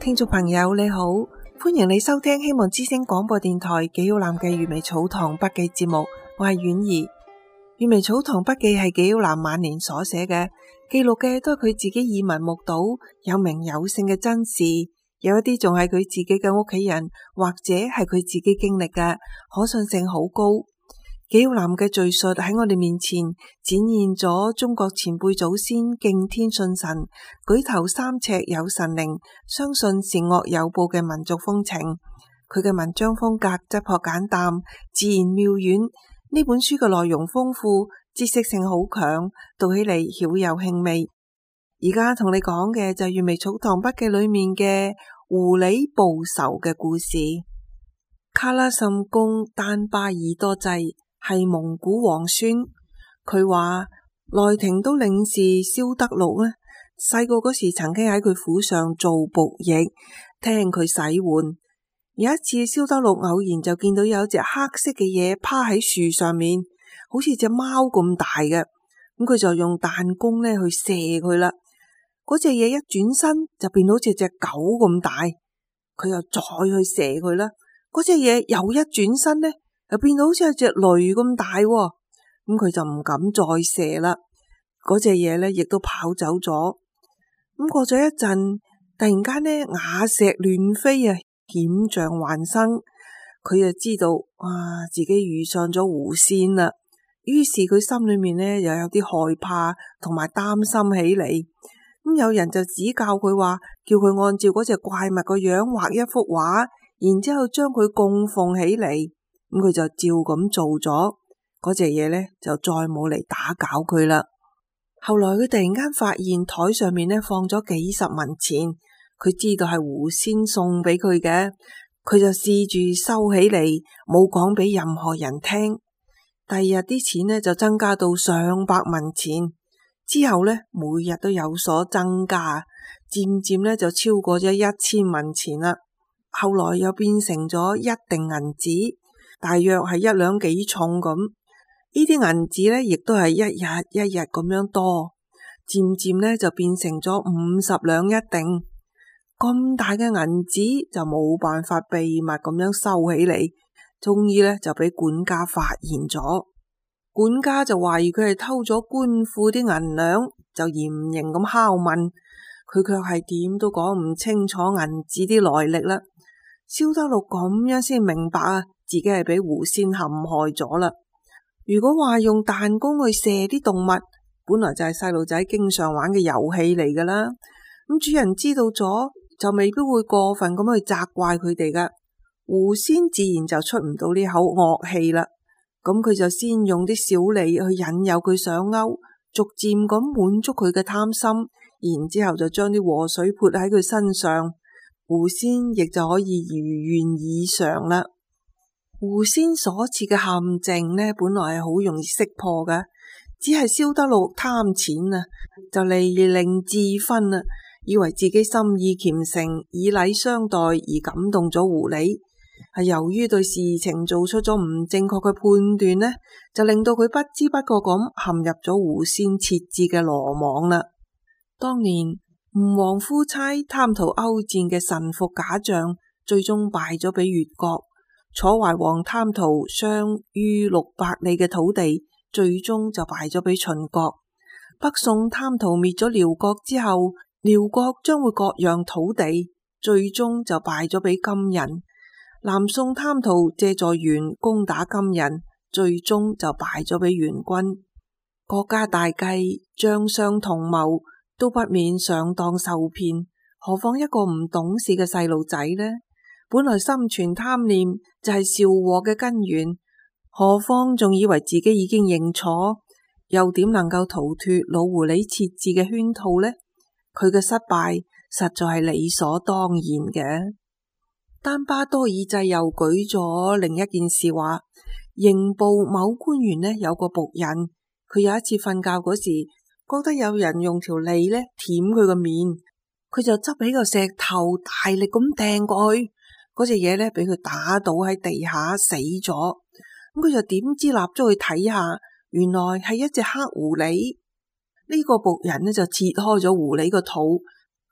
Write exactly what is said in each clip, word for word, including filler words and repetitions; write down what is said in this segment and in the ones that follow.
聽眾朋友你好，歡迎你收聽希望之聲廣播電台紀曉嵐嘅閱微草堂筆記節目，我係婉兒。閱微草堂筆記係紀曉嵐晚年所寫嘅，記錄嘅都係佢自己耳聞目睹有名有姓嘅真事，有一啲仲係佢自己嘅屋企人或者係佢自己經歷嘅，可信性好高。紀曉嵐嘅敘述喺我哋面前展現咗中國前輩祖先敬天信神、舉頭三尺有神靈、相信善惡有報嘅民族風情。佢嘅文章風格質樸簡淡、自然妙遠。呢本書嘅內容豐富，知識性好強，讀起嚟曉有興味。而家同你講嘅就係閱微草堂筆記裏面嘅狐狸報仇嘅故事。卡拉什公丹巴爾多濟係蒙古皇孫，佢話內廷都領事蕭德祿呢，細個嗰時曾經喺佢府上做僕役，聽佢洗碗。有一次蕭德祿偶然就見到有隻黑色嘅嘢趴喺樹上面，好似隻貓咁大嘅，咁佢就用彈弓呢去射佢啦。嗰隻嘢一轉身就變到似隻狗咁大，佢又再去射佢啦。嗰隻嘢又一轉身呢，又變到好似係隻驢咁大，咁佢就唔敢再射啦。嗰隻嘢呢亦都跑走咗。咁過咗一陣，突然間呢瓦石亂飛啊，險象環生。佢就知道啊，自己遇上咗狐仙啦。於是佢心裏面呢又有啲害怕同埋擔心起嚟。咁有人就指教佢話，叫佢按照嗰隻怪物個樣畫一幅畫，然之後將佢供奉起嚟。咁佢就照咁做咗，嗰隻嘢呢就再冇嚟打攪佢啦。後來佢突然間發現台上面呢放咗幾十文錢，佢知道係狐仙送俾佢嘅，佢就試住收起嚟，冇講俾任何人聽。第二日啲錢呢就增加到上百文錢，之後呢每日都有所增加，漸漸呢就超過咗一千文錢啦。後來又變成咗一錠銀紙，大約係一兩幾重咁。呢啲銀紙呢亦都係一日一日咁樣多，漸漸呢就變成咗五十兩一錠。咁大嘅銀紙就冇辦法秘密咁樣收起嚟，終於呢就俾管家發現咗。管家就懷疑佢係偷咗官庫啲銀兩，就嚴刑咁拷問佢，卻係點都講唔清楚銀紙啲來歷啦。蕭德祿咁樣先明白啊，自己係俾狐仙陷害咗啦。如果話用彈弓去射啲動物，本來就係細路仔經常玩嘅遊戲嚟噶啦。咁主人知道咗，就未必會過分咁去責怪佢哋噶。狐仙自然就出唔到呢口惡氣啦。咁佢就先用啲小利去引誘佢上鈎，逐漸咁滿足佢嘅貪心，然之後就將啲禍水潑喺佢身上。狐仙亦就可以如願以償啦。狐仙所設嘅陷阱呢，本來係好容易識破㗎，只係蕭德祿貪錢啊，就利令智昏啊，以為自己心意虔誠，以禮相待而感動咗狐狸。係由於對事情做出咗唔正確嘅判斷呢，就令到佢不知不覺咁陷入咗狐仙設置嘅羅網啦。當年吳王夫差貪圖歐戰嘅神服假象，最終敗咗俾越國。楚懷王貪圖相於六百里嘅土地，最終就敗咗俾秦國。北宋貪圖滅咗遼國之後，遼國將會割讓土地，最終就敗咗俾金人。南宋貪圖借助元攻打金人，最終就敗咗俾元軍。國家大計，將相同謀，都不免上當受騙，何況一個唔懂事嘅細路仔呢？本來心存貪念就係肇禍嘅根源，何況仲以為自己已經認錯，又點能夠逃脫老狐狸設置嘅圈套呢？佢嘅失敗實在係理所當然嘅。丹巴多爾濟又舉咗另一件事話，刑部某官員呢有個僕人，佢有一次瞓覺嗰時，覺得有人用條脷呢舔佢個面，佢就執起個石頭大力咁掟過去，嗰隻嘢呢俾佢打倒喺地下死咗。咁佢就點知立咗去睇下，原來係一隻黑狐狸。呢個僕人呢就切開咗狐狸個肚，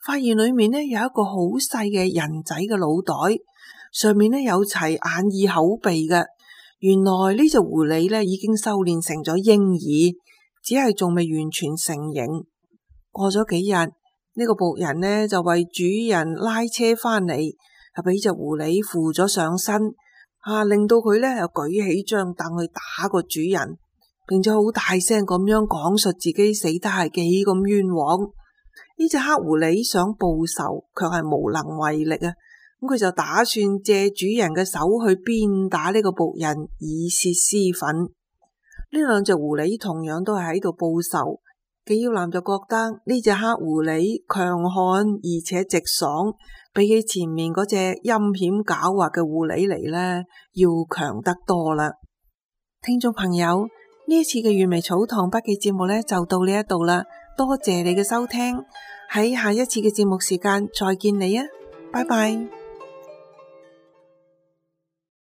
發現裏面呢有一個好細嘅人仔嘅腦袋，上面呢有齊眼耳口鼻嘅。原來呢隻狐狸呢已經修煉成咗嬰兒，只係仲未完全成形。過咗幾日，呢個僕人呢就為主人拉車返嚟，係俾隻狐狸扶咗上身，啊令到佢呢又舉起張凳去打個主人，並且好大聲咁樣講述自己死得係幾咁冤枉。呢隻黑狐狸想報仇，卻係無能為力啊！咁佢就打算借主人嘅手去鞭打呢個僕人，以泄私憤。呢兩隻狐狸同樣都係喺度報仇。紀曉嵐就覺得呢隻黑狐狸強悍而且直爽，比起前面嗰隻陰險狡猾嘅狐狸嚟呢，要強得多啦。聽眾朋友，呢一次嘅閱微草堂筆記節目呢就到呢一度啦，多謝你嘅收聽，喺下一次嘅節目時間再見你啊，拜拜。